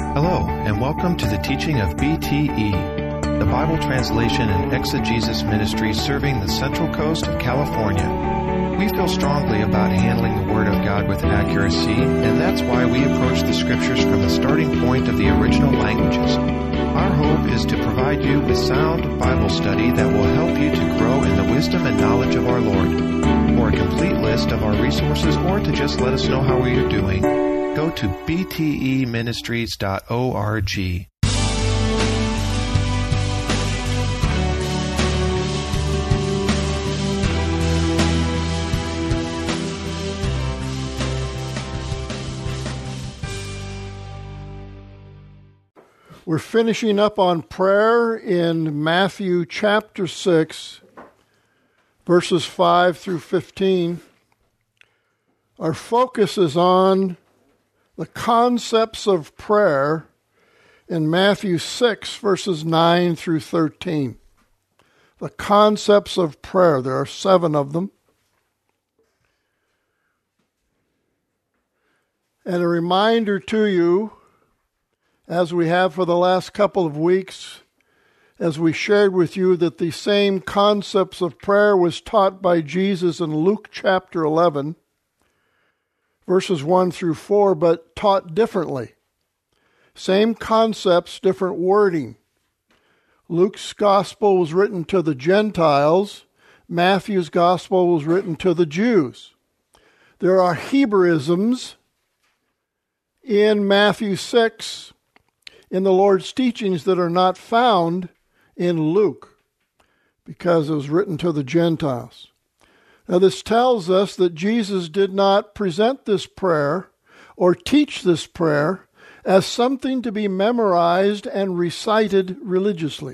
Hello, and welcome to the teaching of BTE, the Bible Translation and Exegesis Ministry serving the Central Coast of California. We feel strongly about handling the Word of God with accuracy, and that's why we approach the Scriptures from the starting point of the original languages. Our hope is to provide you with sound Bible study that will help you to grow in the wisdom and knowledge of our Lord. For a complete list of our resources or to just let us know how we are doing, go to bteministries.org. We're finishing up on prayer in Matthew chapter 6, verses 5 through 15. Our focus is on the concepts of prayer in Matthew 6, verses 9 through 13. The concepts of prayer. There are 7 of them. And a reminder to you, as we have for the last couple of weeks, as we shared with you that the same concepts of prayer was taught by Jesus in Luke chapter 11, verses 1 through 4, but taught differently. Same concepts, different wording. Luke's gospel was written to the Gentiles. Matthew's gospel was written to the Jews. There are Hebraisms in Matthew 6 in the Lord's teachings that are not found in Luke because it was written to the Gentiles. Now, this tells us that Jesus did not present this prayer or teach this prayer as something to be memorized and recited religiously,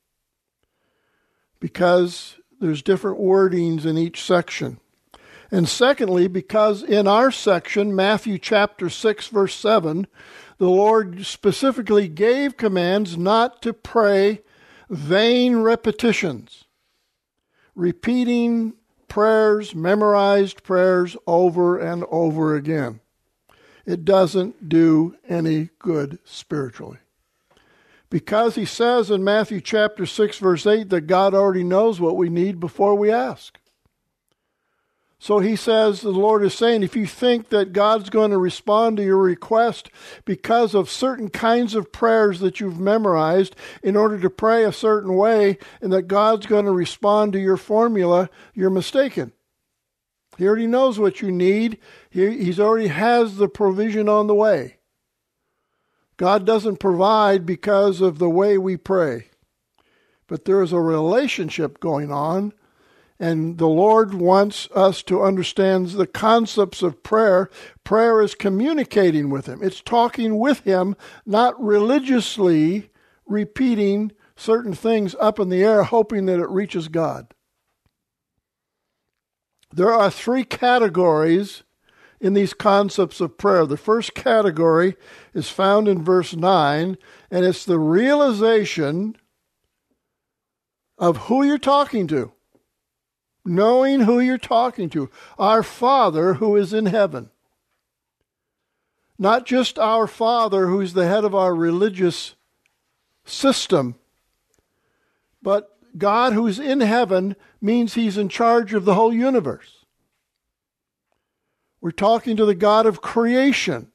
because there's different wordings in each section. And secondly, because in our section, Matthew chapter 6, verse 7, the Lord specifically gave commands not to pray vain repetitions, repeating prayers, memorized prayers over and over again. It doesn't do any good spiritually. Because he says in Matthew chapter 6, verse 8, that God already knows what we need before we ask. So he says, the Lord is saying, if you think that God's going to respond to your request because of certain kinds of prayers that you've memorized in order to pray a certain way, and that God's going to respond to your formula, you're mistaken. He already knows what you need. He already has the provision on the way. God doesn't provide because of the way we pray. But there is a relationship going on. And the Lord wants us to understand the concepts of prayer. Prayer is communicating with Him. It's talking with Him, not religiously repeating certain things up in the air, hoping that it reaches God. There are 3 categories in these concepts of prayer. The first category is found in verse 9, and it's the realization of who you're talking to. Knowing who you're talking to. Our Father who is in heaven. Not just our Father who's the head of our religious system, but God who's in heaven means He's in charge of the whole universe. We're talking to the God of creation.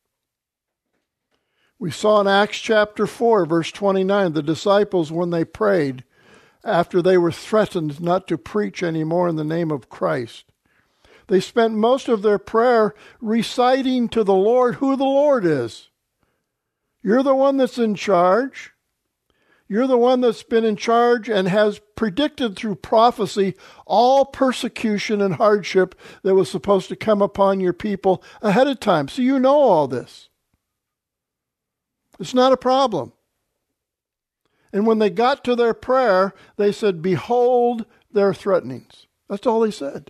We saw in Acts chapter 4, verse 29, the disciples, when they prayed, after they were threatened not to preach anymore in the name of Christ, they spent most of their prayer reciting to the Lord who the Lord is. You're the one that's in charge. You're the one that's been in charge and has predicted through prophecy all persecution and hardship that was supposed to come upon your people ahead of time. So you know all this. It's not a problem. And when they got to their prayer, they said, behold their threatenings. That's all they said.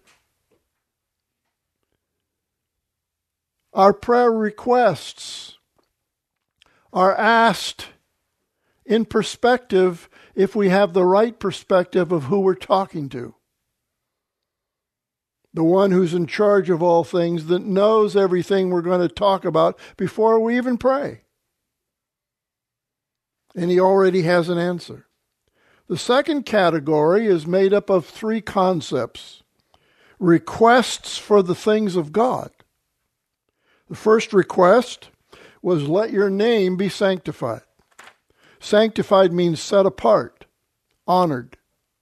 Our prayer requests are asked in perspective if we have the right perspective of who we're talking to. The one who's in charge of all things, that knows everything we're going to talk about before we even pray. and he already has an answer. The second category is made up of three concepts: requests for the things of God. The first request was, let your name be sanctified. Sanctified means set apart, honored.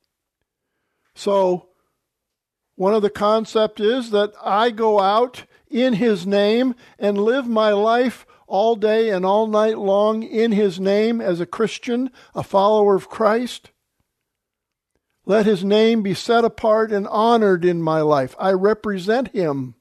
So, one of the concepts is that I go out in his name and live my life all day and all night long in his name as a Christian, a follower of Christ. Let his name be set apart and honored in my life. I represent him.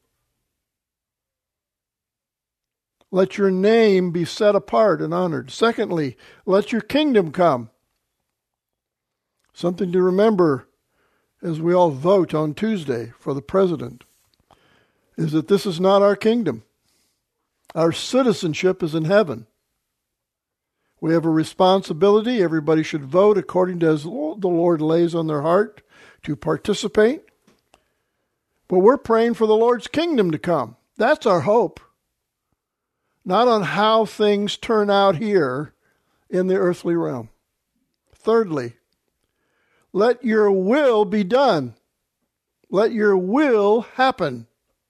Let your name be set apart and honored. Secondly, let your kingdom come. Something to remember as we all vote on Tuesday for the president is that this is not our kingdom. Our citizenship is in heaven. We have a responsibility. Everybody should vote according to as the Lord lays on their heart to participate. But we're praying for the Lord's kingdom to come. That's our hope. Not on how things turn out here in the earthly realm. Thirdly, let your will be done. Let your will happen.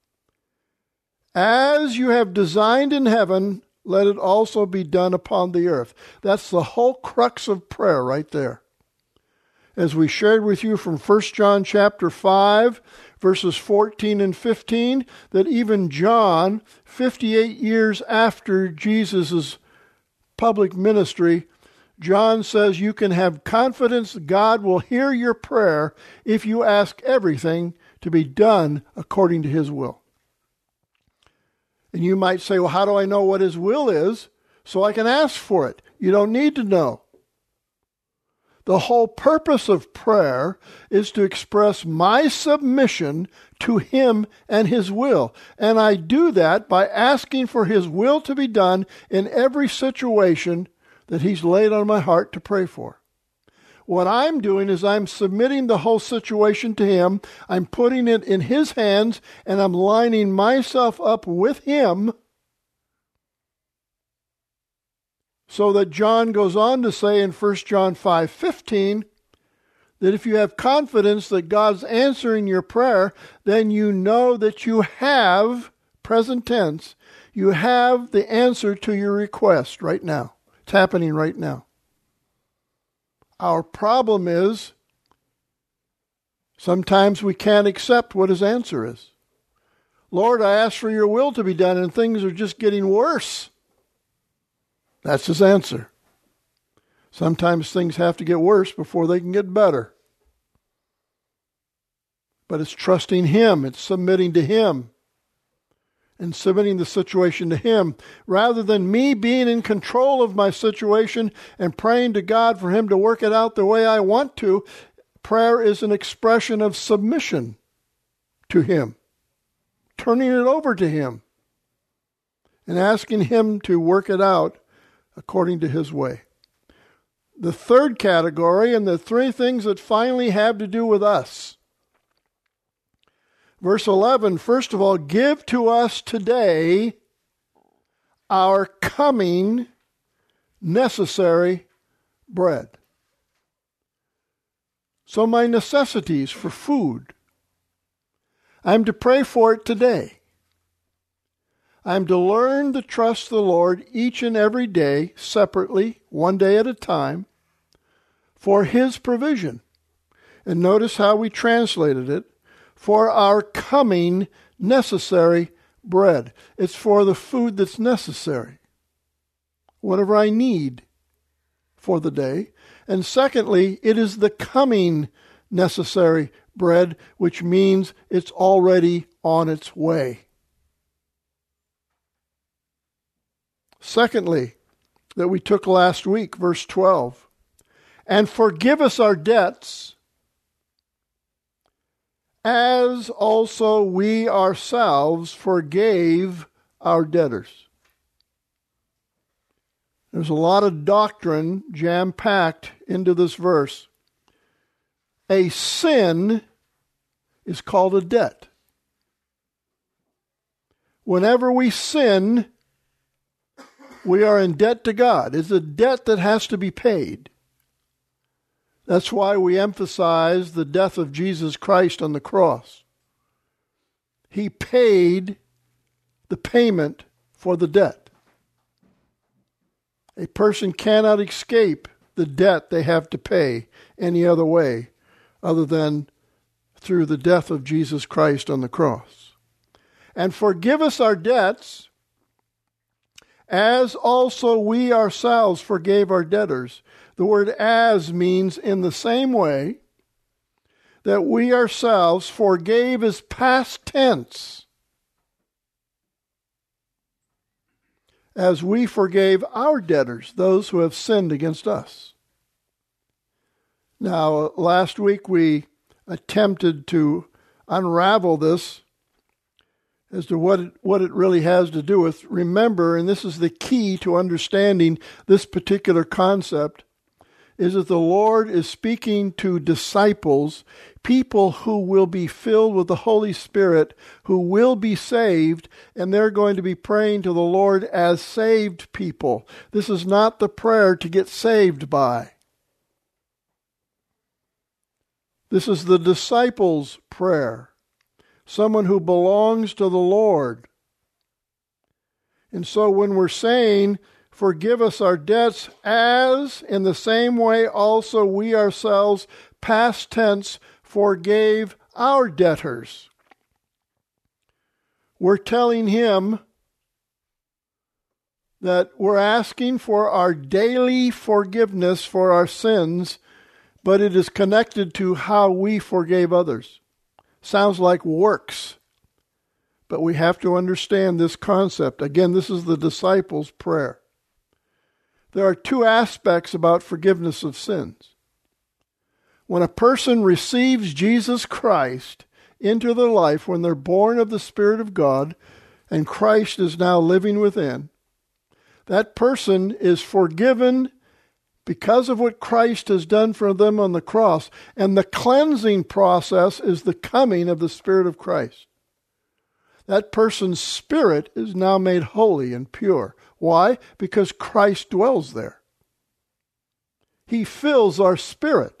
As you have designed in heaven, let it also be done upon the earth. That's the whole crux of prayer right there. As we shared with you from 1 John chapter 5, verses 14 and 15, that even John, 58 years after Jesus' public ministry, John says you can have confidence God will hear your prayer if you ask everything to be done according to his will. And you might say, well, how do I know what his will is so I can ask for it? You don't need to know. The whole purpose of prayer is to express my submission to him and his will. And I do that by asking for his will to be done in every situation that he's laid on my heart to pray for. What I'm doing is I'm submitting the whole situation to him. I'm putting it in his hands, and I'm lining myself up with him, so that John goes on to say in 1 John 5:15 that if you have confidence that God's answering your prayer, then you know that you have, present tense, you have the answer to your request right now. It's happening right now. Our problem is sometimes we can't accept what his answer is. Lord, I ask for your will to be done, and things are just getting worse. That's his answer. Sometimes things have to get worse before they can get better. But it's trusting him. It's submitting to him. And submitting the situation to him, rather than me being in control of my situation and praying to God for him to work it out the way I want to. Prayer is an expression of submission to him, turning it over to him, and asking him to work it out according to his way. The third category, and the three things that finally have to do with us. Verse 11, first of all, give to us today our coming necessary bread. So my necessities for food, I'm to pray for it today. I'm to learn to trust the Lord each and every day, separately, one day at a time, for his provision. And notice how we translated it. For our coming necessary bread. It's for the food that's necessary. Whatever I need for the day. And secondly, it is the coming necessary bread, which means it's already on its way. Secondly, that we took last week, verse 12. And forgive us our debts, as also we ourselves forgave our debtors. There's a lot of doctrine jam-packed into this verse. A sin is called a debt. Whenever we sin, We are in debt to God. It's a debt that has to be paid. That's why we emphasize the death of Jesus Christ on the cross. He paid the payment for the debt. A person cannot escape the debt they have to pay any other way other than through the death of Jesus Christ on the cross. And forgive us our debts, as also we ourselves forgave our debtors. The word as means in the same way that we ourselves forgave is past tense, as we forgave our debtors, those who have sinned against us. Now, last week we attempted to unravel this as to what it really has to do with. Remember, and this is the key to understanding this particular concept, is that the Lord is speaking to disciples, people who will be filled with the Holy Spirit, who will be saved, and they're going to be praying to the Lord as saved people. This is not the prayer to get saved by. This is the disciples' prayer. Someone who belongs to the Lord. And so when we're saying, forgive us our debts, as in the same way also we ourselves, past tense, forgave our debtors. We're telling him that we're asking for our daily forgiveness for our sins, but it is connected to how we forgave others. Sounds like works, but we have to understand this concept. Again, this is the disciples' prayer. There are two aspects about forgiveness of sins. When a person receives Jesus Christ into their life, when they're born of the Spirit of God, and Christ is now living within, that person is forgiven because of what Christ has done for them on the cross. And the cleansing process is the coming of the Spirit of Christ. That person's spirit is now made holy and pure. Why? Because Christ dwells there. He fills our spirit.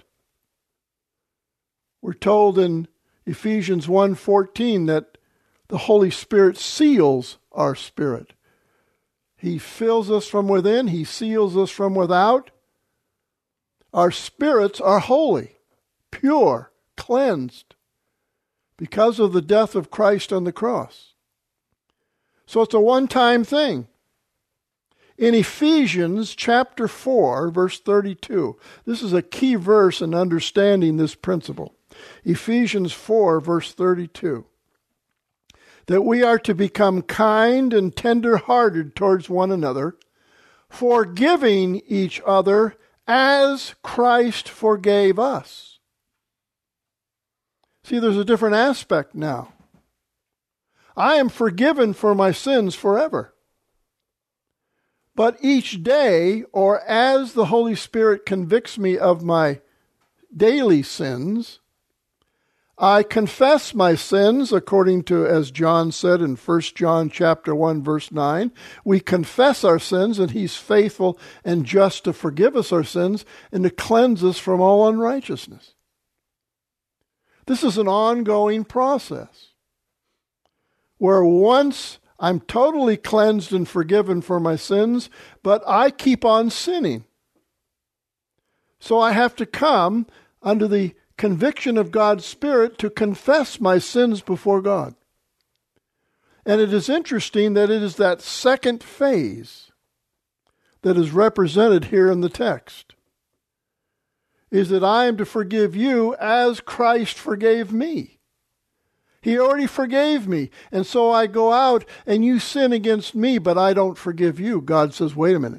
We're told in Ephesians 1:14 that the Holy Spirit seals our spirit. He fills us from within. He seals us from without. Our spirits are holy, pure, cleansed because of the death of Christ on the cross. So it's a one-time thing. In Ephesians chapter 4, verse 32, this is a key verse in understanding this principle. Ephesians 4, verse 32. That we are to become kind and tender-hearted towards one another, forgiving each other as Christ forgave us. See, there's a different aspect now. I am forgiven for my sins forever. But each day, or as the Holy Spirit convicts me of my daily sins, I confess my sins according to, as John said in 1 John chapter 1, verse 9, we confess our sins and he's faithful and just to forgive us our sins and to cleanse us from all unrighteousness. This is an ongoing process where once I'm totally cleansed and forgiven for my sins, but I keep on sinning. So I have to come under the conviction of God's Spirit to confess my sins before God. And it is interesting that it is that second phase that is represented here in the text, is that I am to forgive you as Christ forgave me. He already forgave me. And so I go out and you sin against me, but I don't forgive you. God says, wait a minute.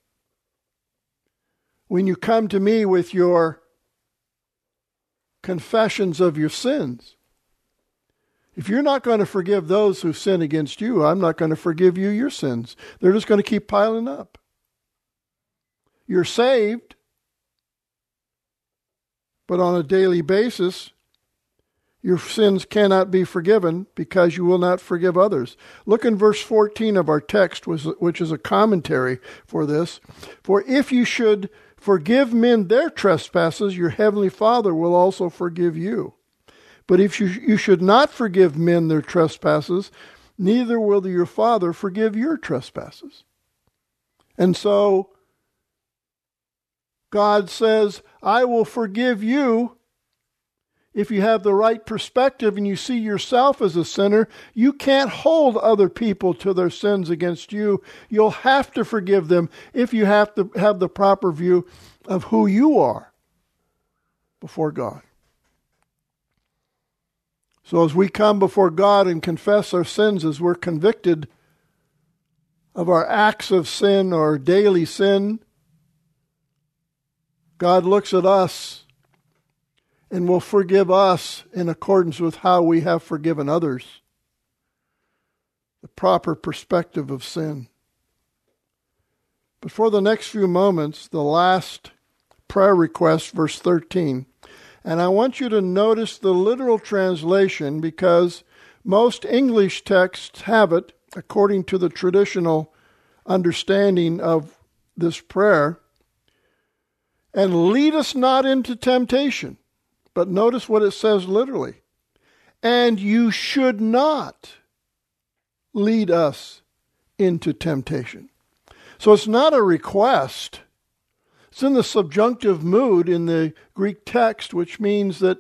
When you come to me with your confessions of your sins, if you're not going to forgive those who sin against you, I'm not going to forgive you your sins. They're just going to keep piling up. You're saved, but on a daily basis, your sins cannot be forgiven because you will not forgive others. Look in verse 14 of our text, which is a commentary for this. For if you should forgive men their trespasses, your heavenly Father will also forgive you. But if you should not forgive men their trespasses, neither will your Father forgive your trespasses. And so God says, I will forgive you. If you have the right perspective and you see yourself as a sinner, you can't hold other people to their sins against you. You'll have to forgive them if you have to have the proper view of who you are before God. So as we come before God and confess our sins, as we're convicted of our acts of sin or daily sin, God looks at us and will forgive us in accordance with how we have forgiven others. The proper perspective of sin. But for the next few moments, the last prayer request, verse 13. And I want you to notice the literal translation because most English texts have it, according to the traditional understanding of this prayer. And lead us not into temptation. But notice what it says literally. And you should not lead us into temptation. So it's not a request. It's in the subjunctive mood in the Greek text, which means that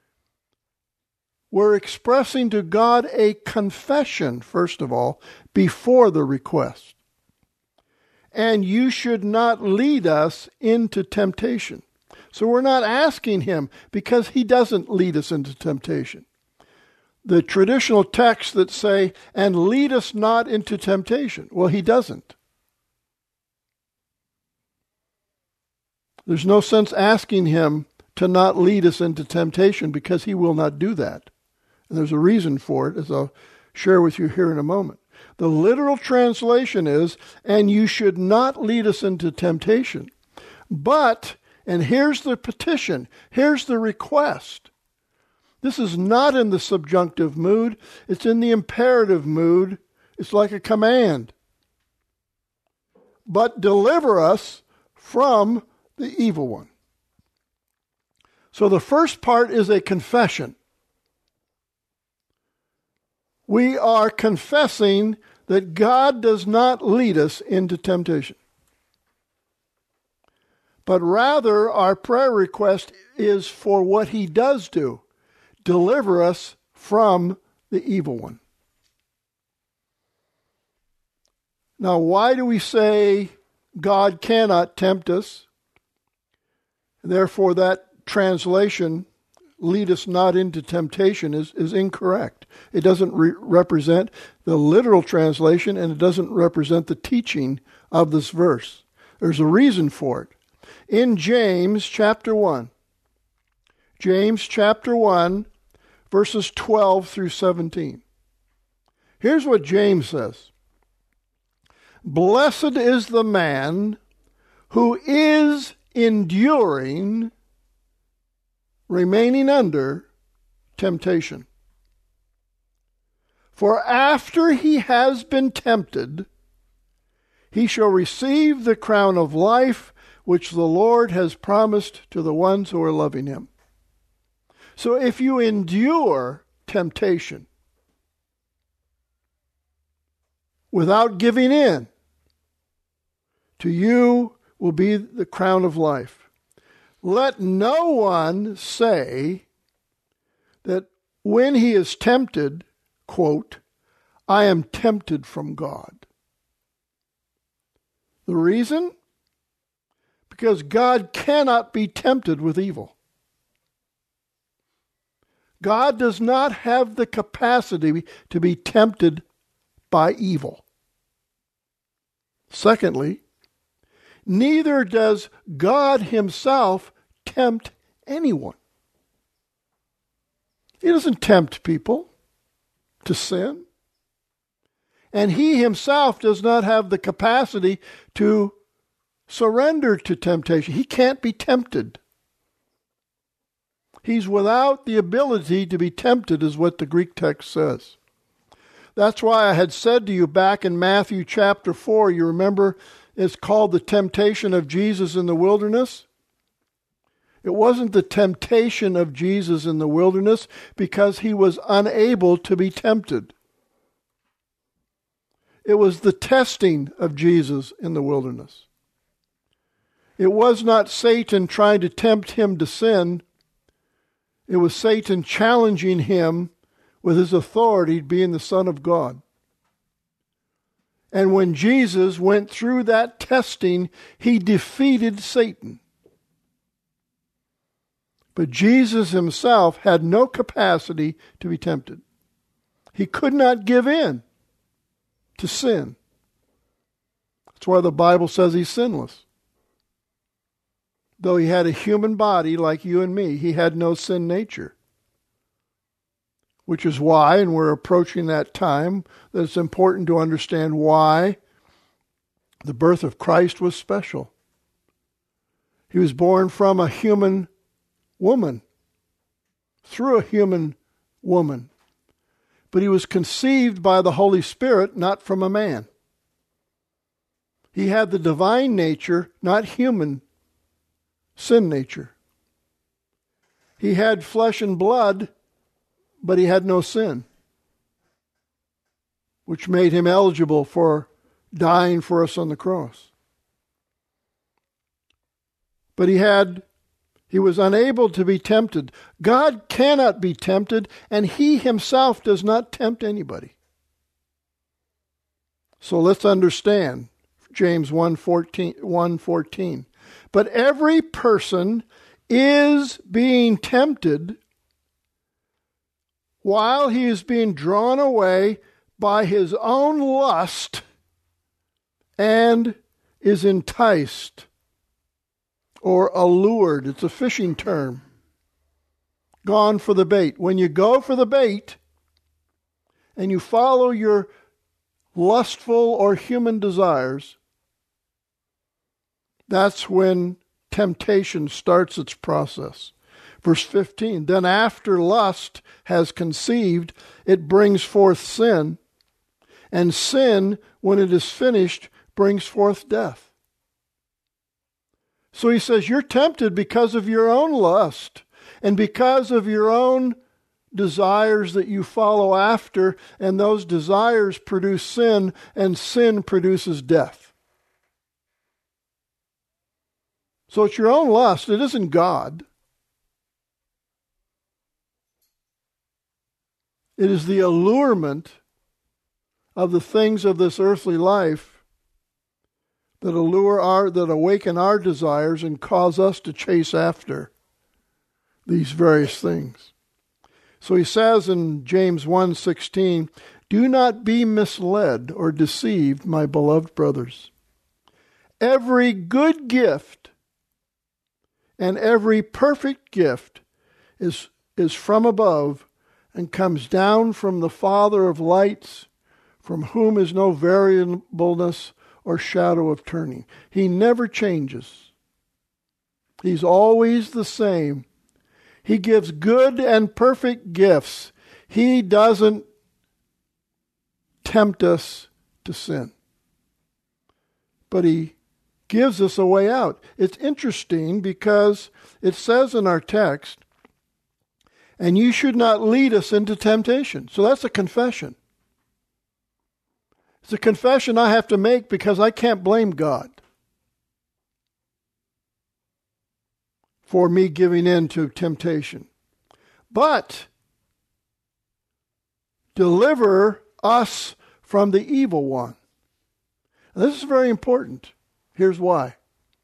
we're expressing to God a confession, first of all, before the request. And you should not lead us into temptation. So we're not asking him because he doesn't lead us into temptation. The traditional texts that say, and lead us not into temptation. Well, he doesn't. There's no sense asking him to not lead us into temptation because he will not do that. And there's a reason for it, as I'll share with you here in a moment. The literal translation is, and you should not lead us into temptation. But, and here's the petition, here's the request. This is not in the subjunctive mood, it's in the imperative mood. It's like a command. But deliver us from the evil one. So the first part is a confession. We are confessing that God does not lead us into temptation. But rather, our prayer request is for what he does do. Deliver us from the evil one. Now, why do we say God cannot tempt us? Therefore, that translation, lead us not into temptation, is incorrect. It doesn't represent the literal translation, and it doesn't represent the teaching of this verse. There's a reason for it. In James chapter 1, verses 12 through 17. Here's what James says. Blessed is the man who is enduring, remaining under temptation. For after he has been tempted, he shall receive the crown of life which the Lord has promised to the ones who are loving him. So if you endure temptation without giving in, to you will be the crown of life. Let no one say that when he is tempted, quote, I am tempted from God. The reason? Because God cannot be tempted with evil. God does not have the capacity to be tempted by evil. Secondly, neither does God himself tempt anyone. He doesn't tempt people to sin. And he himself does not have the capacity to surrender to temptation. He can't be tempted. He's without the ability to be tempted, is what the Greek text says. That's why I had said to you back in Matthew chapter 4, you remember it's called the temptation of Jesus in the wilderness? It wasn't the temptation of Jesus in the wilderness because he was unable to be tempted. It was the testing of Jesus in the wilderness. It was not Satan trying to tempt him to sin. It was Satan challenging him with his authority, being the Son of God. And when Jesus went through that testing, he defeated Satan. But Jesus himself had no capacity to be tempted. He could not give in to sin. That's why the Bible says he's sinless. Though he had a human body like you and me, he had no sin nature. Which is why, and we're approaching that time, that it's important to understand why the birth of Christ was special. He was born from a human woman, through a human woman. But he was conceived by the Holy Spirit, not from a man. He had the divine nature, not human sin nature. He had flesh and blood, but he had no sin, which made him eligible for dying for us on the cross. But he was unable to be tempted. God cannot be tempted, and he himself does not tempt anybody. So let's understand James 1:14. But every person is being tempted while he is being drawn away by his own lust and is enticed or allured. It's a fishing term. Gone for the bait. When you go for the bait and you follow your lustful or human desires, that's when temptation starts its process. Verse 15, then after lust has conceived, it brings forth sin, and sin, when it is finished, brings forth death. So he says, you're tempted because of your own lust, and because of your own desires that you follow after, and those desires produce sin, and sin produces death. So it's your own lust, it isn't God. It is the allurement of the things of this earthly life that awaken our desires and cause us to chase after these various things. So he says in James 1:16, do not be misled or deceived, my beloved brothers. Every good gift and every perfect gift is from above and comes down from the Father of lights, from whom is no variableness or shadow of turning. He never changes. He's always the same. He gives good and perfect gifts. He doesn't tempt us to sin. But he gives us a way out. It's interesting because it says in our text, and you should not lead us into temptation. So that's a confession. It's a confession I have to make because I can't blame God for me giving in to temptation. But deliver us from the evil one. And this is very important. Here's why.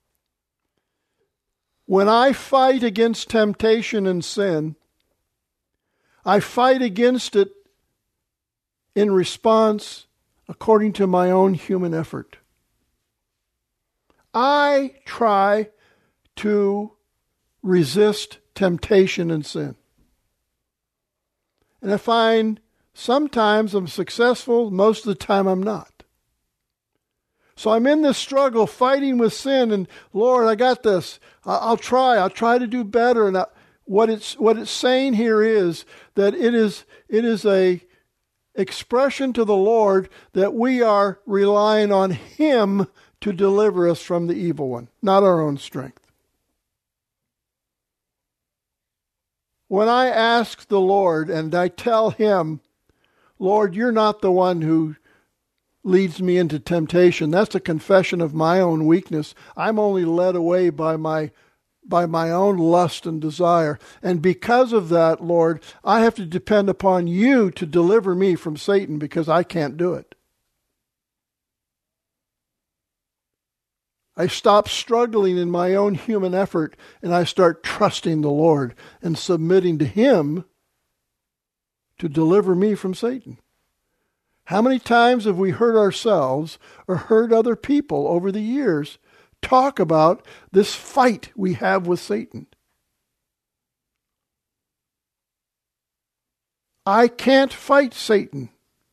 When I fight against temptation and sin, I fight against it in response according to my own human effort. I try to resist temptation and sin. And I find sometimes I'm successful, most of the time I'm not. So I'm in this struggle fighting with sin, and Lord, I got this. I'll try to do better. And What it's saying here is that it is a expression to the Lord that we are relying on Him to deliver us from the evil one, not our own strength. When I ask the Lord and I tell Him, Lord, you're not the one who leads me into temptation, that's a confession of my own weakness. I'm only led away by my own lust and desire. And because of that, Lord, I have to depend upon you to deliver me from Satan because I can't do it. I stop struggling in my own human effort and I start trusting the Lord and submitting to Him to deliver me from Satan. How many times have we heard ourselves or heard other people over the years talk about this fight we have with Satan? I can't fight Satan.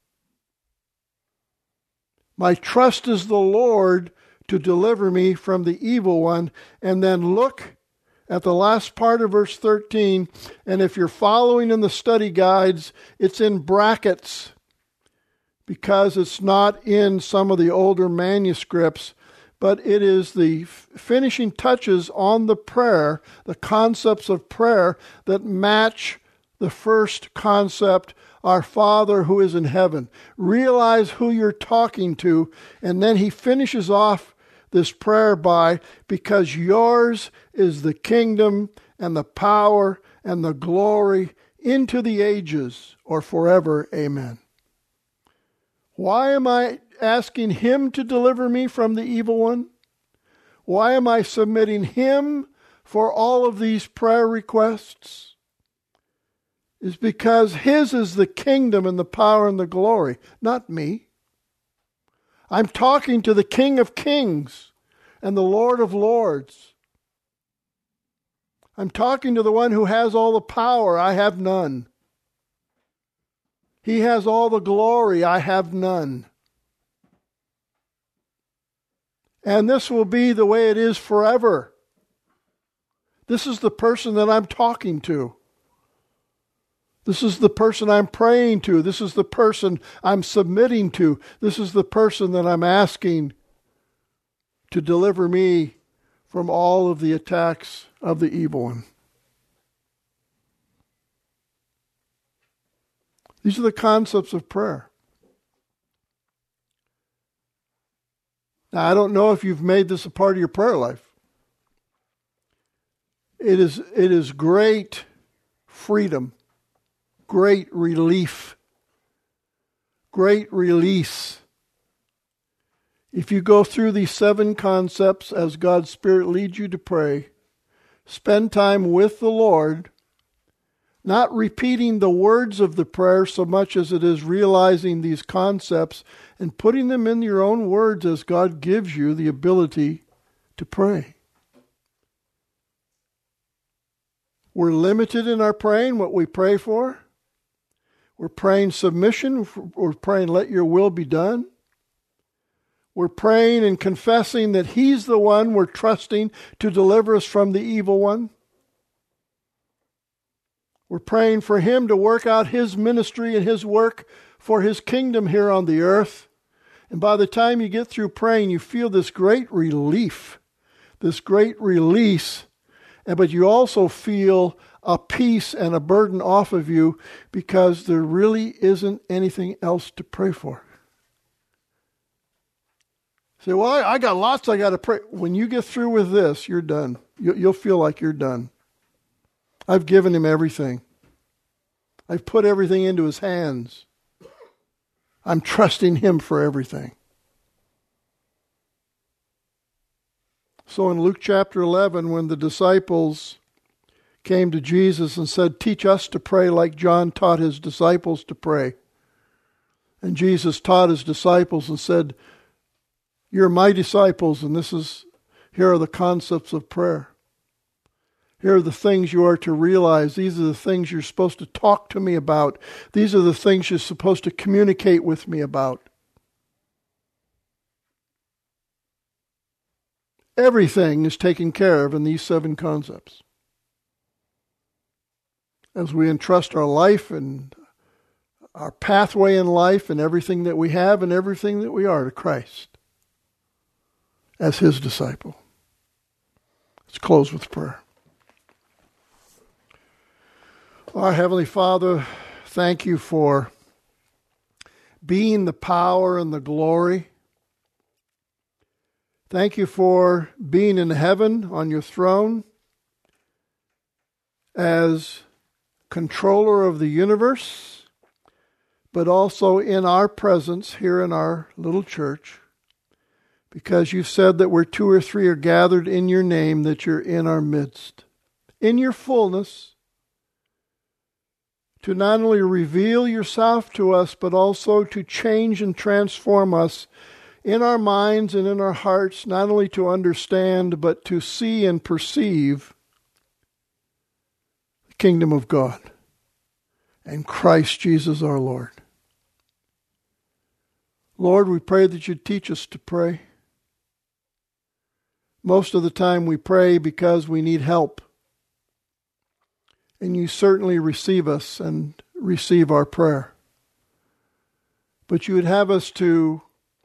My trust is the Lord to deliver me from the evil one. And then look at the last part of verse 13. And if you're following in the study guides, it's in brackets because it's not in some of the older manuscripts, but it is the finishing touches on the prayer, the concepts of prayer that match the first concept, our Father who is in heaven. Realize who you're talking to, and then he finishes off this prayer by, because yours is the kingdom and the power and the glory into the ages or forever. Amen. Why am I asking him to deliver me from the evil one? Why am I submitting him for all of these prayer requests? It's because his is the kingdom and the power and the glory, not me. I'm talking to the King of Kings and the Lord of Lords. I'm talking to the one who has all the power. I have none. He has all the glory. I have none. And this will be the way it is forever. This is the person that I'm talking to. This is the person I'm praying to. This is the person I'm submitting to. This is the person that I'm asking to deliver me from all of the attacks of the evil one. These are the concepts of prayer. Now, I don't know if you've made this a part of your prayer life. It is great freedom, great relief, great release. If you go through these 7 concepts as God's Spirit leads you to pray, spend time with the Lord, not repeating the words of the prayer so much as it is realizing these concepts and putting them in your own words as God gives you the ability to pray. We're limited in our praying, what we pray for. We're praying submission. We're praying, let your will be done. We're praying and confessing that he's the one we're trusting to deliver us from the evil one. We're praying for him to work out his ministry and his work for his kingdom here on the earth. And by the time you get through praying, you feel this great relief, this great release. But you also feel a peace and a burden off of you because there really isn't anything else to pray for. Say, well, I got lots I got to pray. When you get through with this, you're done. You'll feel like you're done. I've given him everything. I've put everything into his hands. I'm trusting him for everything. So in Luke chapter 11, when the disciples came to Jesus and said, teach us to pray like John taught his disciples to pray. And Jesus taught his disciples and said, you're my disciples, and here are the concepts of prayer. Here are the things you are to realize. These are the things you're supposed to talk to me about. These are the things you're supposed to communicate with me about. Everything is taken care of in these 7 concepts. as we entrust our life and our pathway in life and everything that we have and everything that we are to Christ as His disciple. Let's close with prayer. Our Heavenly Father, thank you for being the power and the glory. Thank you for being in heaven on your throne as controller of the universe, but also in our presence here in our little church, because you said that where 2 or 3 are gathered in your name, that you're in our midst, in your fullness, to not only reveal yourself to us, but also to change and transform us in our minds and in our hearts, not only to understand, but to see and perceive the kingdom of God and Christ Jesus our Lord. Lord, we pray that you teach us to pray. Most of the time we pray because we need help. And you certainly receive us and receive our prayer. But you would have us to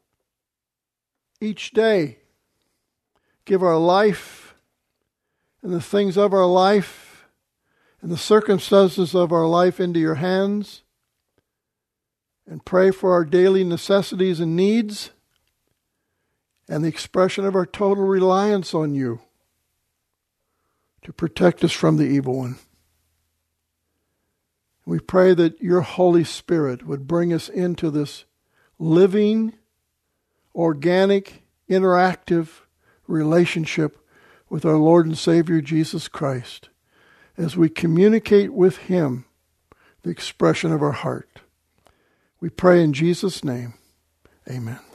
each day give our life and the things of our life and the circumstances of our life into your hands and pray for our daily necessities and needs and the expression of our total reliance on you to protect us from the evil one. We pray that your Holy Spirit would bring us into this living, organic, interactive relationship with our Lord and Savior Jesus Christ as we communicate with Him the expression of our heart. We pray in Jesus' name. Amen.